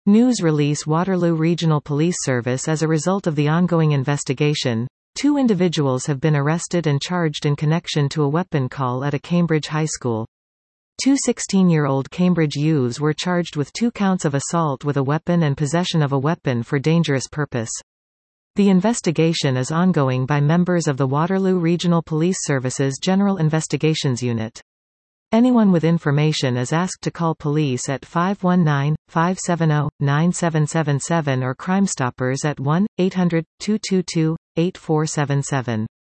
News release Waterloo Regional Police Service. As a result of the ongoing investigation, 2 individuals have been arrested and charged in connection to a weapon call at a Cambridge high school. 2 16-year-old Cambridge youths were charged with 2 counts of assault with a weapon and possession of a weapon for dangerous purpose. The investigation is ongoing by members of the Waterloo Regional Police Service's General Investigations Unit. Anyone with information is asked to call police at 519-570-9777 or Crime Stoppers at 1-800-222-8477.